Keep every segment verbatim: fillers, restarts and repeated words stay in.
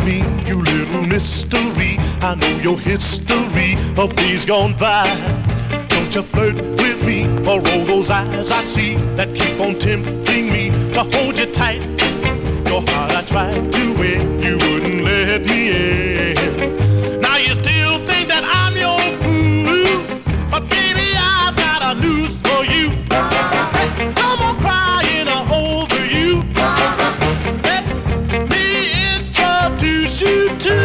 me, you little mystery. I know your history of days gone by. Don't you flirt with me or roll those eyes I see that keep on tempting me to hold you tight. Your heart I tried to win, you wouldn't let me in. Now you still think that I'm your fool, but baby I've got a news for you. No more crying over you. Let me introduce you to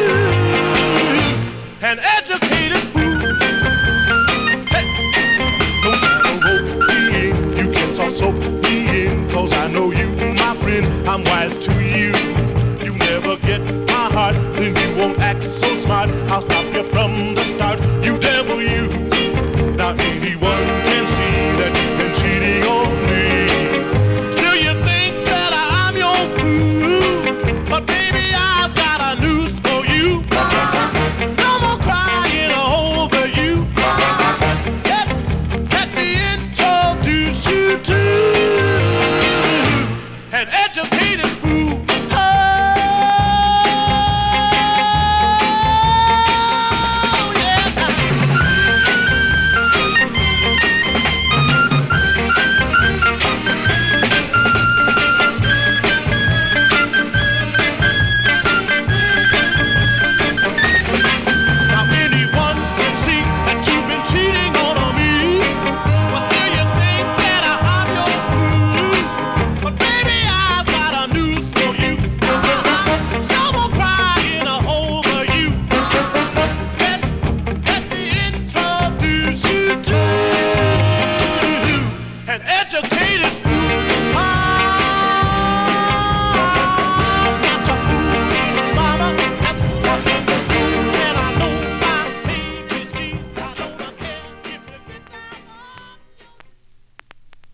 an educated fool. Hey, don't try to rope me in, you can soft soap me in, cause I know you, my friend, I'm wise to you. You never get my heart, then you won't act so smart. I'll stop